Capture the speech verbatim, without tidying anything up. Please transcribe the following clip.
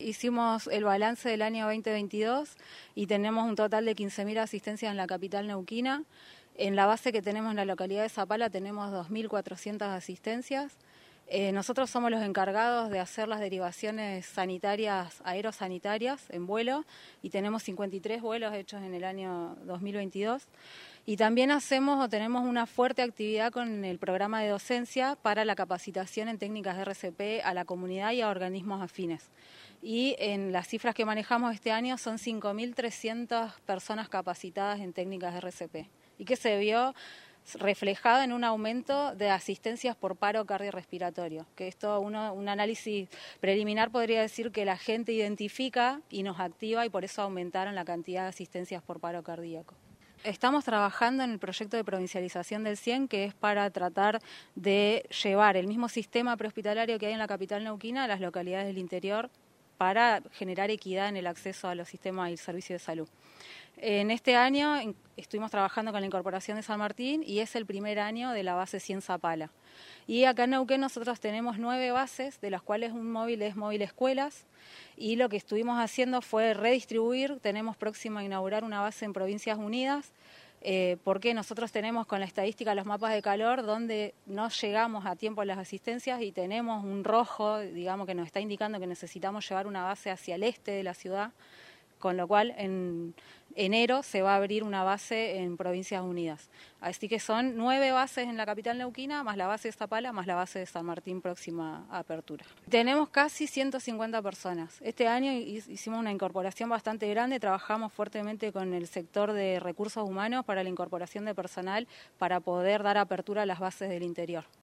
hicimos el balance del año veinte veintidós y tenemos un total de quince mil asistencias en la capital neuquina. En la base que tenemos en la localidad de Zapala tenemos dos mil cuatrocientas asistencias. Eh, nosotros somos los encargados de hacer las derivaciones sanitarias, aerosanitarias en vuelo, y tenemos cincuenta y tres vuelos hechos en el año dos mil veintidós. Y también hacemos o tenemos una fuerte actividad con el programa de docencia para la capacitación en técnicas de R C P a la comunidad y a organismos afines. Y en las cifras que manejamos este año son cinco mil trescientas personas capacitadas en técnicas de R C P, y que se vio reflejado en un aumento de asistencias por paro cardiorrespiratorio, que esto uno, un análisis preliminar podría decir que la gente identifica y nos activa, y por eso aumentaron la cantidad de asistencias por paro cardíaco. Estamos trabajando en el proyecto de provincialización del C I E N, que es para tratar de llevar el mismo sistema prehospitalario que hay en la capital neuquina a las localidades del interior, para generar equidad en el acceso a los sistemas y servicios de salud. En este año estuvimos trabajando con la incorporación de San Martín y es el primer año de la base cien Zapala. Y acá en Neuquén nosotros tenemos nueve bases, de las cuales un móvil es móvil escuelas, y lo que estuvimos haciendo fue redistribuir. Tenemos próximo a inaugurar una base en Provincias Unidas, eh, porque nosotros tenemos con la estadística los mapas de calor donde no llegamos a tiempo a las asistencias y tenemos un rojo, digamos, que nos está indicando que necesitamos llevar una base hacia el este de la ciudad, con lo cual en enero se va a abrir una base en Provincias Unidas. Así que son nueve bases en la capital neuquina, más la base de Zapala, más la base de San Martín, próxima a apertura. Tenemos casi ciento cincuenta personas. Este año hicimos una incorporación bastante grande, trabajamos fuertemente con el sector de recursos humanos para la incorporación de personal para poder dar apertura a las bases del interior.